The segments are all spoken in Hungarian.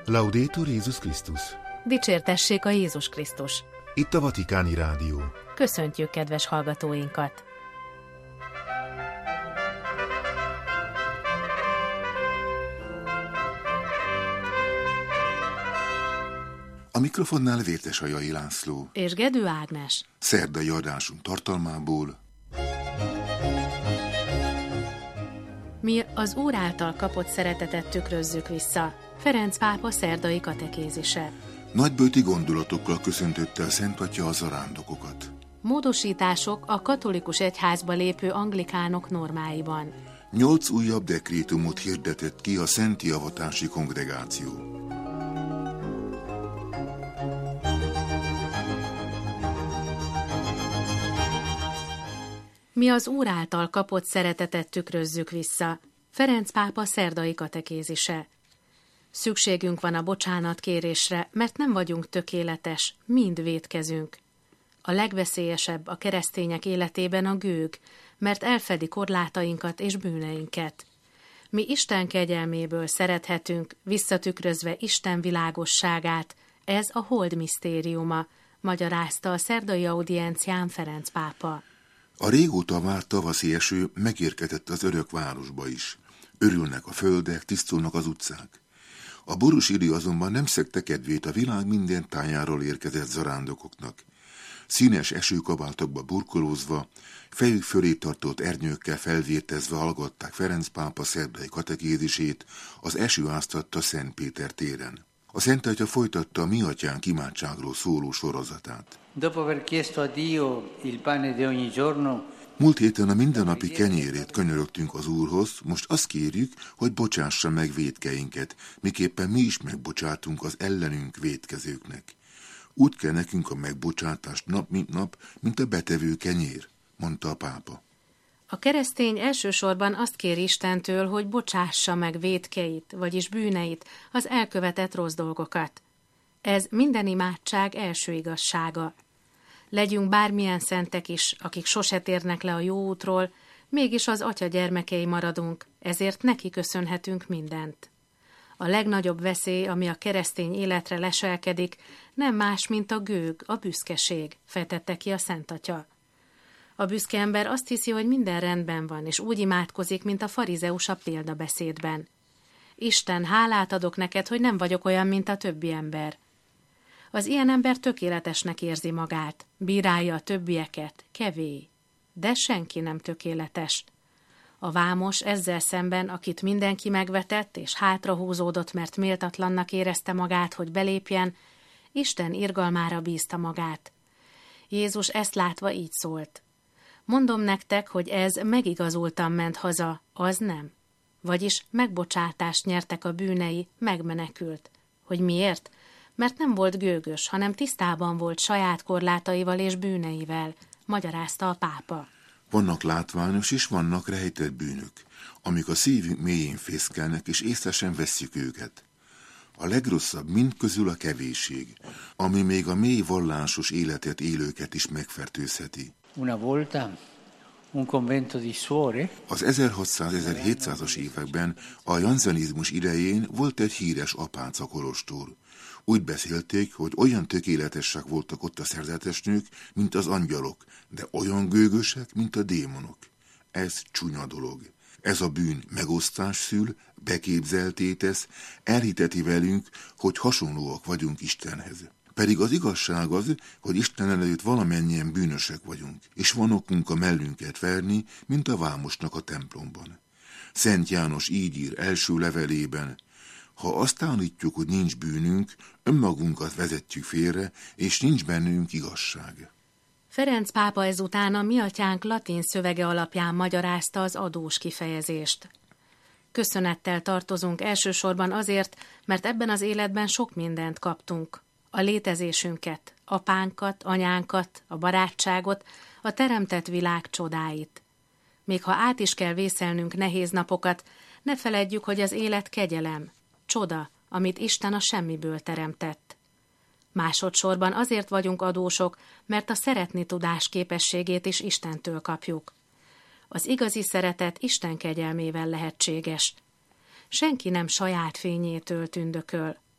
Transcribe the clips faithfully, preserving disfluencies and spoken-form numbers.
Laudetur Jézus Krisztus! Dicsértessék a Jézus Krisztus! Itt a Vatikáni Rádió. Köszöntjük kedves hallgatóinkat! A mikrofonnál Vértesajai László és Gedő Ágnes. Szerdai adásunk tartalmából: Mi az Úr által kapott szeretetet tükrözzük vissza. Ferenc pápa szerdai katekézise. Nagyböjti gondolatokkal köszöntötte a Szent Atya a zarándokokat. Módosítások a katolikus egyházba lépő anglikánok normáiban. Nyolc újabb dekrétumot hirdetett ki a Szenti Avatási Kongregáció. Mi az Úr által kapott szeretetet tükrözzük vissza. Ferenc pápa szerdai katekézise. Szükségünk van a bocsánatkérésre, mert nem vagyunk tökéletes, mind vétkezünk. A legveszélyesebb a keresztények életében a gőg, mert elfedi korlátainkat és bűneinket. Mi Isten kegyelméből szerethetünk, visszatükrözve Isten világosságát, ez a hold misztériuma, magyarázta a szerdai audiencián Ferenc pápa. A régóta várt tavaszi eső megérkezett az örök városba is. Örülnek a földek, tisztulnak az utcák. A borús idő azonban nem szegte kedvét a világ minden tájáról érkezett zarándokoknak. Színes esőkabátokba burkolózva, fejük fölé tartott ernyőkkel felvértezve hallgatták Ferenc pápa szerdai katekézisét az eső áztatta Szent Péter téren. A Szent Atya folytatta a Mi Atyánk imádságról szóló sorozatát. Dopo aver chiesto a Dio il pane di ogni giorno, múlt héten a mindennapi kenyérét könyörögtünk az Úrhoz, most azt kérjük, hogy bocsássa meg vétkeinket, miképpen mi is megbocsátunk az ellenünk vétkezőknek. Úgy kell nekünk a megbocsátást nap mint nap, mint a betevő kenyér, mondta a pápa. A keresztény elsősorban azt kér Istentől, hogy bocsássa meg vétkeit, vagyis bűneit, az elkövetett rossz dolgokat. Ez minden imádság első igazsága. Legyünk bármilyen szentek is, akik sose térnek le a jó útról, mégis az Atya gyermekei maradunk, ezért neki köszönhetünk mindent. A legnagyobb veszély, ami a keresztény életre leselkedik, nem más, mint a gőg, a büszkeség, fejtette ki a Szent Atya. A büszke ember azt hiszi, hogy minden rendben van, és úgy imádkozik, mint a farizeus a példabeszédben. Isten, hálát adok neked, hogy nem vagyok olyan, mint a többi ember. Az ilyen ember tökéletesnek érzi magát, bírálja a többieket, kevély. De senki nem tökéletes. A vámos ezzel szemben, akit mindenki megvetett, és hátrahúzódott, mert méltatlannak érezte magát, hogy belépjen, Isten irgalmára bízta magát. Jézus ezt látva így szólt. Mondom nektek, hogy ez megigazultan ment haza, az nem. Vagyis megbocsátást nyertek a bűnei, megmenekült. Hogy miért? Mert nem volt gőgös, hanem tisztában volt saját korlátaival és bűneivel, magyarázta a pápa. Vannak látványos és vannak rejtett bűnök, amik a szívünk mélyén fészkelnek, és észre sem vesszük őket. A legrosszabb mind közül a kevésség, ami még a mély vallásos életet élőket is megfertőzheti. Una volta un convento di suore. Az ezerhatszáz-ezerhétszázas években a janzenizmus idején volt egy híres apáca kolostor. Úgy beszélték, hogy olyan tökéletesek voltak ott a szerzetesnők, mint az angyalok, de olyan gőgösek, mint a démonok. Ez csúnya dolog. Ez a bűn megosztás szül, beképzelté tesz, elhiteti velünk, hogy hasonlóak vagyunk Istenhez. Pedig az igazság az, hogy Isten előtt valamennyien bűnösek vagyunk, és van okunk a mellünket verni, mint a vámosnak a templomban. Szent János így ír első levelében: ha azt állítjuk, hogy nincs bűnünk, önmagunkat vezetjük félre, és nincs bennünk igazság. Ferenc pápa ezután a Mi Atyánk latin szövege alapján magyarázta az adós kifejezést. Köszönettel tartozunk elsősorban azért, mert ebben az életben sok mindent kaptunk. A létezésünket, apánkat, anyánkat, a barátságot, a teremtett világ csodáit. Még ha át is kell vészelnünk nehéz napokat, ne feledjük, hogy az élet kegyelem, csoda, amit Isten a semmiből teremtett. Másodszorban azért vagyunk adósok, mert a szeretni tudás képességét is Istentől kapjuk. Az igazi szeretet Isten kegyelmével lehetséges. Senki nem saját fényétől tündököl.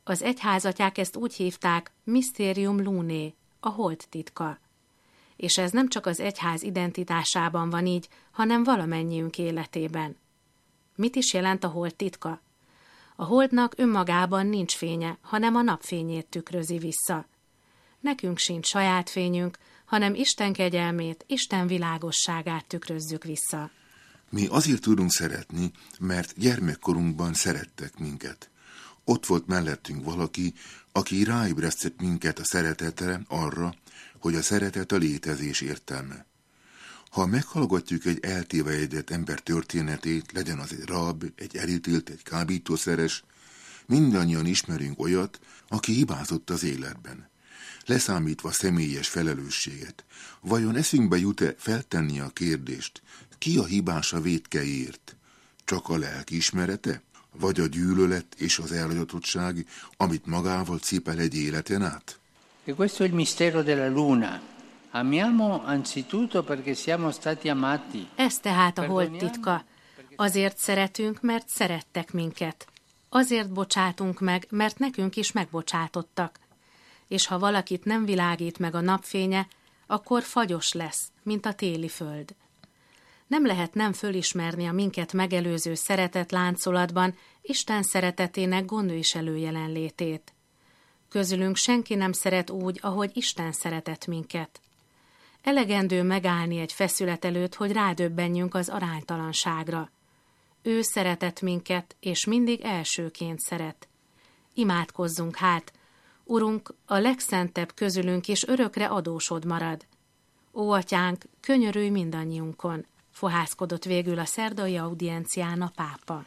Az egyházatják ezt úgy hívták Mysterium Lunae, a hold titka. És ez nem csak az egyház identitásában van így, hanem valamennyiünk életében. Mit is jelent a hold titka? A holdnak önmagában nincs fénye, hanem a napfényét tükrözi vissza. Nekünk sincs saját fényünk, hanem Isten kegyelmét, Isten világosságát tükrözzük vissza. Mi azért tudunk szeretni, mert gyermekkorunkban szerettek minket. Ott volt mellettünk valaki, aki ráébresztett minket a szeretetre, arra, hogy a szeretet a létezés értelme. Ha meghallgatjuk egy eltévejedett ember történetét, legyen az egy rab, egy elítélt, egy kábítószeres, mindannyian ismerünk olyat, aki hibázott az életben. Leszámítva személyes felelősséget, vajon eszünkbe jut-e feltenni a kérdést, ki a hibás a vétkeiért? Csak a lelkiismerete? Vagy a gyűlölet és az elhagyatottság, amit magával cipel egy életen át? E questo è il mistero della luna. Amiamo anzitutto perché siamo stati amati. Ez tehát a hold titka. Azért szeretünk, mert szerettek minket. Azért bocsátunk meg, mert nekünk is megbocsátottak. És ha valakit nem világít meg a napfénye, akkor fagyos lesz, mint a téli föld. Nem lehet nem fölismerni a minket megelőző szeretet láncolatban Isten szeretetének gondviselő jelenlétét. Közülünk senki nem szeret úgy, ahogy Isten szeretett minket. Elegendő megállni egy feszület előtt, hogy rádöbbenjünk az aránytalanságra. Ő szeretett minket, és mindig elsőként szeret. Imádkozzunk hát, Urunk, a legszentebb közülünk is örökre adósod marad. Ó, Atyánk, könyörülj mindannyiunkon, fohászkodott végül a szerdai audiencián a pápa.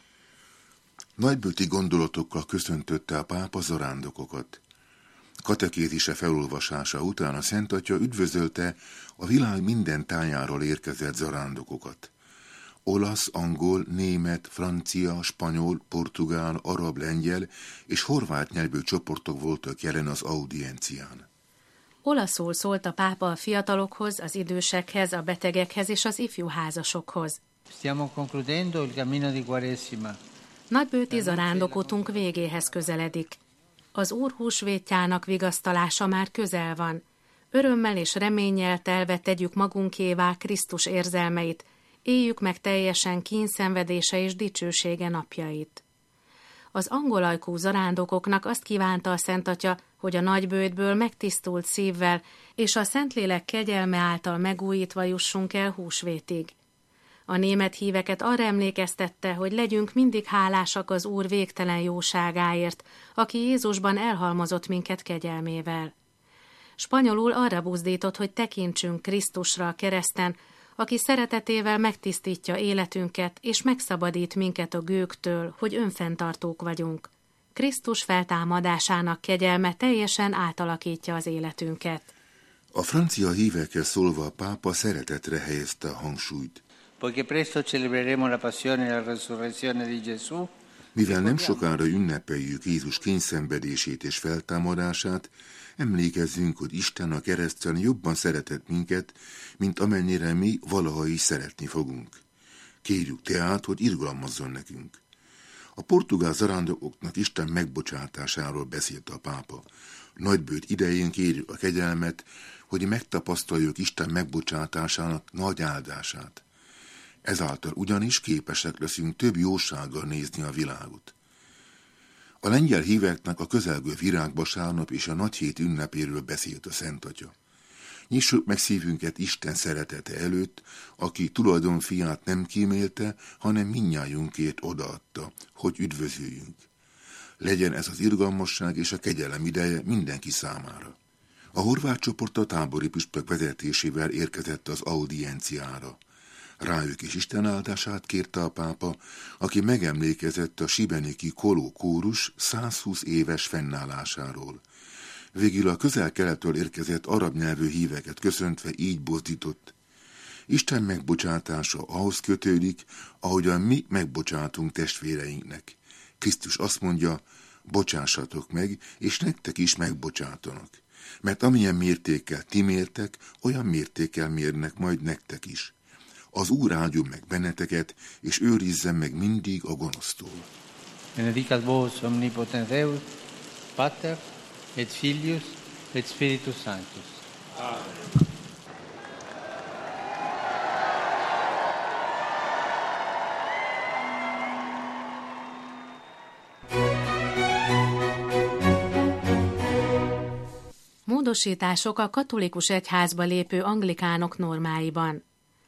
Nagybőti gondolatokkal köszöntötte a pápa zarándokokat. Katekézise felolvasása után a Szent Atya üdvözölte a világ minden tájáról érkezett zarándokokat. Olasz, angol, német, francia, spanyol, portugál, arab, lengyel és horvát nyelvű csoportok voltak jelen az audiencián. Olaszul szólt a pápa a fiatalokhoz, az idősekhez, a betegekhez és az ifjú házasokhoz. Stiamo concludendo il cammino di Quaresima. Nagybőti zarándokutunk végéhez közeledik. Az Úr húsvétjának vigasztalása már közel van. Örömmel és reménnyel telve tegyük magunkévá Krisztus érzelmeit, éljük meg teljesen kínszenvedése és dicsősége napjait. Az angolajkú zarándokoknak azt kívánta a Szent Atya, hogy a nagybőjtből megtisztult szívvel és a Szentlélek kegyelme által megújítva jussunk el húsvétig. A német híveket arra emlékeztette, hogy legyünk mindig hálásak az Úr végtelen jóságáért, aki Jézusban elhalmozott minket kegyelmével. Spanyolul arra buzdított, hogy tekintsünk Krisztusra a kereszten, aki szeretetével megtisztítja életünket, és megszabadít minket a gőgtől, hogy önfenntartók vagyunk. Krisztus feltámadásának kegyelme teljesen átalakítja az életünket. A francia hívekkel szólva a pápa szeretetre helyezte a hangsúlyt. Poiché presto celebreremo la passione e la resurrezione di Gesù. Mivel nem sokára ünnepeljük Jézus kényszenvedését és feltámadását, emlékezzünk, hogy Isten a kereszten jobban szeretett minket, mint amennyire mi valaha is szeretni fogunk. Kérjük tehát, hogy irgalmazzon nekünk. A portugál zarándokoknak Isten megbocsátásáról beszélt a pápa. Nagybőjt idején kérjük a kegyelmet, hogy megtapasztaljuk Isten megbocsátásának nagy áldását. Ezáltal ugyanis képesek leszünk több jósággal nézni a világot. A lengyel híveknek a közelgő virágvasárnap és a nagyhét ünnepéről beszélt a Szent Atya. Nyissuk meg szívünket Isten szeretete előtt, aki tulajdon fiát nem kímélte, hanem mindnyájunkért odaadta, hogy üdvözüljünk. Legyen ez az irgalmasság és a kegyelem ideje mindenki számára. A horvát csoport a tábori püspök vezetésével érkezett az audienciára. Rájuk is Isten áldását kérte a pápa, aki megemlékezett a sibeniki Koló kórus százhúsz éves fennállásáról. Végül a közel-kelettől érkezett arab nyelvű híveket köszöntve így buzdított. Isten megbocsátása ahhoz kötődik, ahogyan mi megbocsátunk testvéreinknek. Krisztus azt mondja, bocsássatok meg, és nektek is megbocsátanak. Mert amilyen mértékkel ti mértek, olyan mértékkel mérnek majd nektek is. Az Úr áldjon meg benneteket, és őrizzen meg mindig a gonosztól. Benedicat vos omnipotens Deus, Pater et Filius et Spiritus Sanctus. Amen. Módosítások a katolikus egyházba lépő anglikánok normáiban.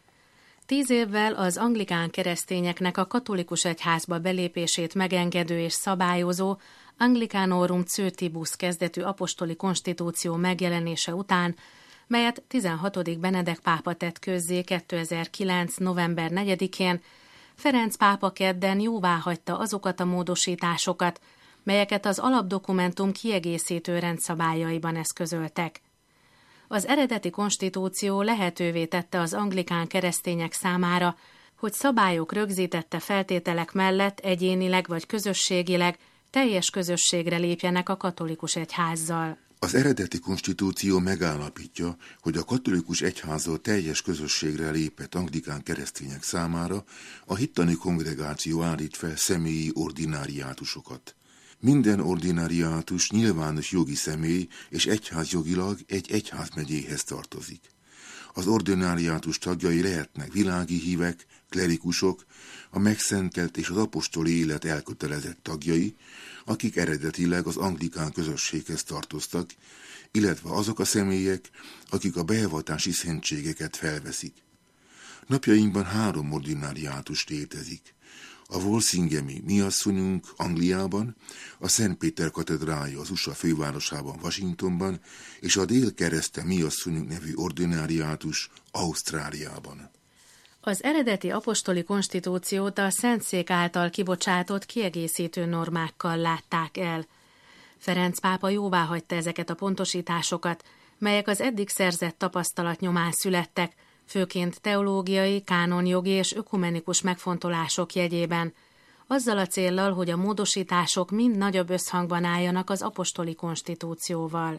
Tíz évvel az anglikán keresztényeknek a katolikus egyházba belépését megengedő és szabályozó Anglicanorum Coetibus kezdetű apostoli konstitúció megjelenése után, melyet tizenhatodik Benedek pápa tett közzé kétezer-kilenc. november negyedikén, Ferenc pápa kedden jóváhagyta azokat a módosításokat, melyeket az alapdokumentum kiegészítő rendszabályaiban eszközöltek. Az eredeti konstitúció lehetővé tette az anglikán keresztények számára, hogy szabályok rögzítette feltételek mellett egyénileg vagy közösségileg teljes közösségre lépjenek a katolikus egyházzal. Az eredeti konstitúció megállapítja, hogy a katolikus egyházzal teljes közösségre lépett anglikán keresztények számára a hittani kongregáció állít fel személyi ordináriátusokat. Minden ordináriátus nyilvános jogi személy és egyházjogilag egy egyházmegyéhez tartozik. Az ordináriátus tagjai lehetnek világi hívek, klerikusok, a megszentelt és az apostoli élet elkötelezett tagjai, akik eredetileg az anglikán közösséghez tartoztak, illetve azok a személyek, akik a beavatási szentségeket felveszik. Napjainkban három ordináriátus létezik. A Walsingemi Mi asszonyunk Angliában, a Szent Péter katedrája az u es á fővárosában, Washingtonban, és a Dél-Kereszte Mi asszonyunk nevű ordináriátus Ausztráliában. Az eredeti apostoli konstitúciót a Szentszék által kibocsátott kiegészítő normákkal látták el. Ferenc pápa jóváhagyta ezeket a pontosításokat, melyek az eddig szerzett tapasztalat nyomán születtek, főként teológiai, kánonjogi és ökumenikus megfontolások jegyében, azzal a céllal, hogy a módosítások mind nagyobb összhangban álljanak az apostoli konstitúcióval.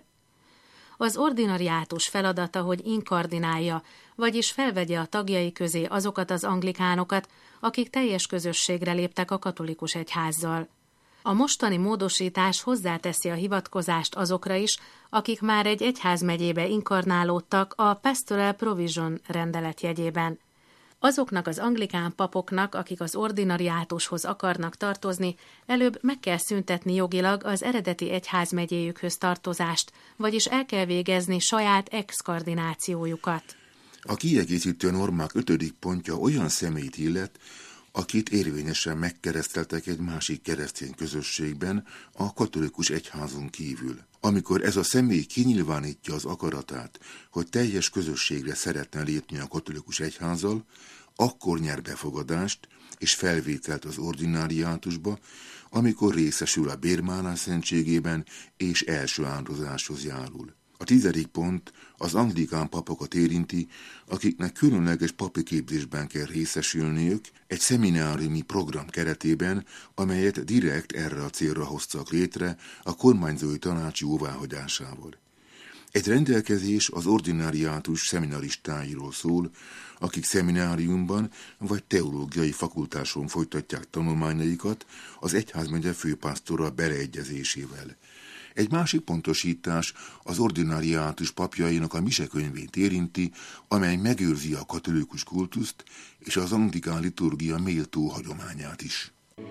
Az ordinariátus feladata, hogy inkardinálja, vagyis felvegye a tagjai közé azokat az anglikánokat, akik teljes közösségre léptek a katolikus egyházzal. A mostani módosítás hozzáteszi a hivatkozást azokra is, akik már egy egyházmegyébe inkarnálódtak a Pastoral Provision rendelet jegyében. Azoknak az anglikán papoknak, akik az ordinariátushoz akarnak tartozni, előbb meg kell szüntetni jogilag az eredeti egyházmegyéjükhöz tartozást, vagyis el kell végezni saját exkardinációjukat. A kiegészítő normák ötödik pontja olyan személyt illet, akit érvényesen megkereszteltek egy másik keresztény közösségben, a katolikus egyházon kívül. Amikor ez a személy kinyilvánítja az akaratát, hogy teljes közösségre szeretne lépni a katolikus egyházzal, akkor nyer befogadást és felvételt az ordináriátusba, amikor részesül a bérmálás szentségében és első áldozáshoz járul. A tizedik pont az anglikán papokat érinti, akiknek különleges papi képzésben kell részesülniük egy szemináriumi program keretében, amelyet direkt erre a célra hoztak létre a kormányzói tanács jóváhagyásával. Egy rendelkezés az ordináriátus szeminaristáiról szól, akik szemináriumban vagy teológiai fakultáson folytatják tanulmányaikat az egyházmegye főpásztora beleegyezésével. Egy másik pontosítás az ordináriátus papjainak a misekönyvét érinti, amely megőrzi a katolikus kultuszt és az anglikán liturgia méltó hagyományát is.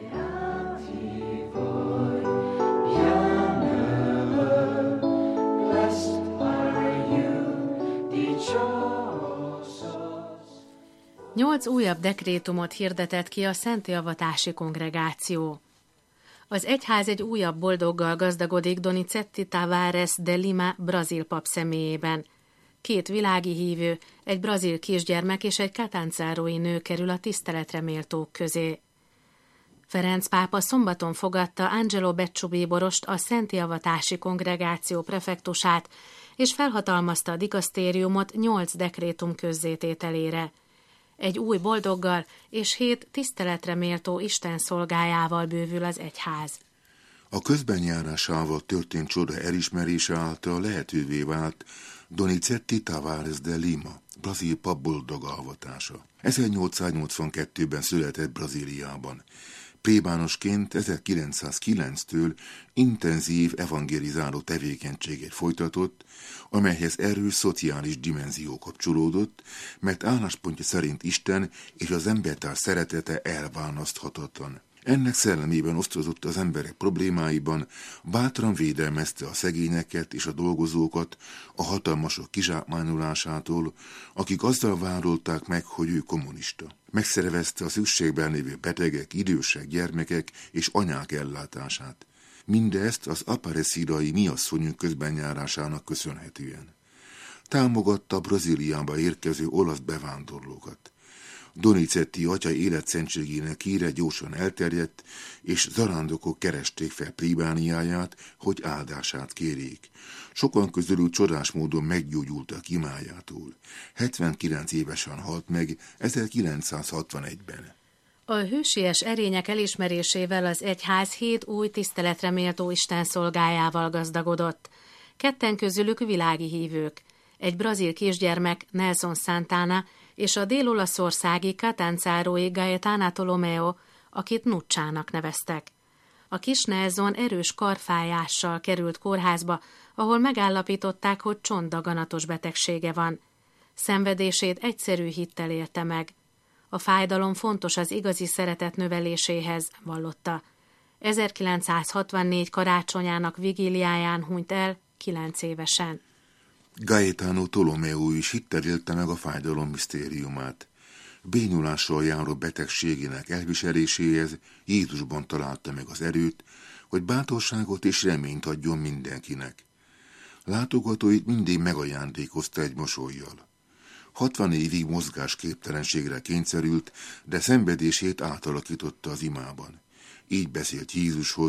Nyolc újabb dekrétumot hirdetett ki a Szentélavatási Kongregáció. Az egyház egy újabb boldoggal gazdagodik Donizetti Tavares de Lima brazil pap személyében. Két világi hívő, egy brazil kisgyermek és egy katánzárói nő kerül a tiszteletre méltók közé. Ferenc pápa szombaton fogadta Angelo Becciu bíborost, a Szentélavatási Kongregáció prefektusát, és felhatalmazta a dikasztériumot nyolc dekrétum közzétételére. Egy új boldoggal és hét tiszteletre méltó Isten szolgájával bővül az egyház. A közbenjárásával történt csoda elismerése által lehetővé vált Donizetti Tavares de Lima, brazil pap boldog avatása. ezernyolcszáznyolcvankettőben született Brazíliában. Plébánosként ezerkilencszázkilenctől intenzív evangelizáló tevékenységet folytatott, amelyhez erős szociális dimenzió kapcsolódott, mert álláspontja szerint Isten és az embertárs szeretete elválaszthatatlan. Ennek szellemében osztozott az emberek problémáiban, bátran védelmezte a szegényeket és a dolgozókat a hatalmasok kizsákmányolásától, akik azzal vádolták meg, hogy ő kommunista. Megszervezte a szükségben lévő betegek, idősek, gyermekek és anyák ellátását. Mindezt az aparecirai miasszonyunk közbenjárásának köszönhetően. Támogatta a Brazíliába érkező olasz bevándorlókat. Donizetti atya életszentségének híre gyorsan elterjedt, és zarándokok keresték fel plébániáját, hogy áldását kérjék. Sokan közülük csodás módon meggyógyultak imájától. hetvenkilenc évesen halt meg ezerkilencszázhatvanegyben. A hősies erények elismerésével az egyház hét új tiszteletre méltó istenszolgájával gazdagodott. Ketten közülük világi hívők. Egy brazil kisgyermek, Nelson Santana, és a dél-olaszországi Catanzárói Gaetana Tolomeo, akit Nucsának neveztek. A kis Nelson erős karfájással került kórházba, ahol megállapították, hogy csontdaganatos betegsége van. Szenvedését egyszerű hittel élte meg. A fájdalom fontos az igazi szeretet növeléséhez, vallotta. ezerkilencszázhatvannégy karácsonyának vigíliáján hunyt el, kilenc évesen. Gaetano Tolomeo is hittel élte meg a fájdalom misztériumát. Bénulással járó betegségének elviseléséhez Jézusban találta meg az erőt, hogy bátorságot és reményt adjon mindenkinek. Látogatóit mindig megajándékozta egy mosollyal. Hatvan évig mozgásképtelenségre kényszerült, de szenvedését átalakította az imában. Így beszélt Jézushoz: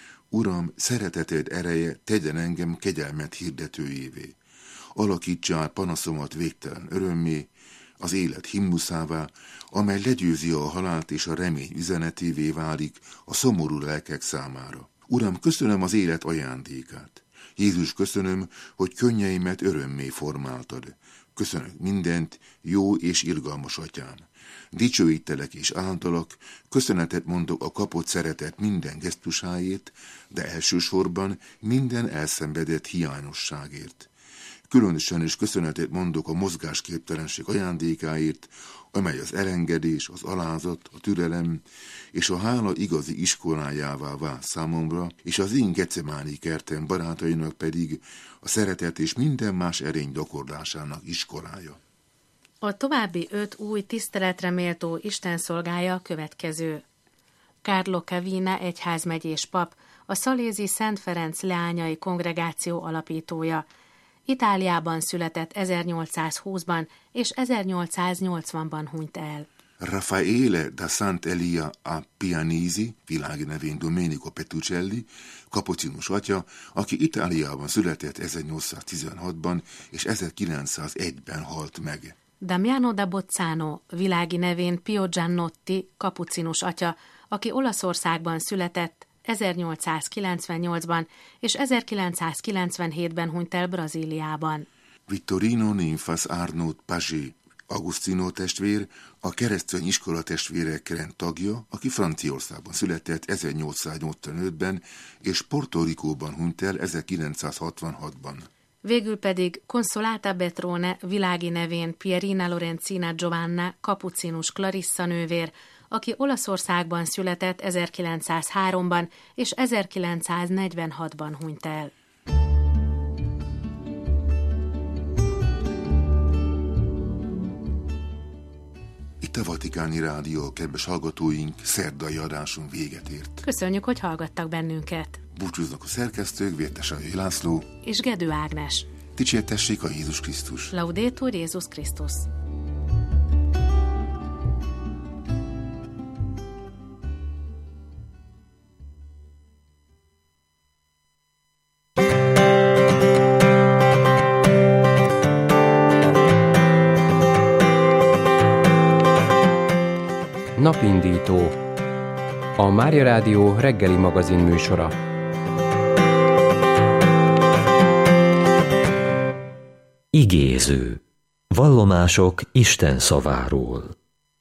Uram, szereteted ereje tegyen engem kegyelmet hirdetőjévé. Alakítsa át panaszomat végtelen örömmé, az élet himnuszává, amely legyőzi a halált és a remény üzenetévé válik a szomorú lelkek számára. Uram, köszönöm az élet ajándékát. Jézus, köszönöm, hogy könnyeimet örömmé formáltad. Köszönök mindent, jó és irgalmas atyám. Dicsőítelek és általak, köszönetet mondok a kapott szeretet minden gesztusáért, de elsősorban minden elszenvedett hiányosságért. Különösen is köszönetet mondok a mozgásképtelenség ajándékáért, amely az elengedés, az alázat, a türelem és a hála igazi iskolájává vált számomra, és az én Gecemáni kertem barátainak pedig a szeretet és minden más erény gyakorlásának iskolája. A további öt új tiszteletre méltó istenszolgája a következő. Carlo Cavina egyházmegyés pap, a szalézi Szent Ferenc leányai kongregáció alapítója. Itáliában született ezernyolcszázhúszban és ezernyolcszáznyolcvanban hunyt el. Raffaele da Sant'Elia a Pianisi, világi nevén Domenico Petruccelli, kapucinus atya, aki Itáliában született ezernyolcszáztizenhatban és ezerkilencszázegyben halt meg. Damiano da Bozzano, világi nevén Pio Giannotti, kapucinus atya, aki Olaszországban született ezernyolcszázkilencvennyolcban és ezerkilencszázkilencvenhétben hunyt el Brazíliában. Vittorino Ninfas Arnaud Pagé, Agustino testvér, a keresztény iskola testvérek rend tagja, aki Franciaországban született ezernyolcszáznyolcvanötben és Porto Ricóban hunyt el ezerkilencszázhatvanhatban. Végül pedig Consolata Betrone, világi nevén Pierina Lorenzina Giovanna, kapucinus Clarissa nővér, aki Olaszországban született ezerkilencszázháromban és ezerkilencszáznegyvenhatban hunyt el. Itt a Vatikáni Rádió, kedves hallgatóink, szerdai adásunk véget ért. Köszönjük, hogy hallgattak bennünket. Búcsúznak a szerkesztők, Vértesai László és Gedő Ágnes. Dicsértessék a Jézus Krisztus. Laudetur Jézus Krisztus. Napindító. A Mária Rádió reggeli magazin műsora. Igéző. Vallomások Isten szaváról.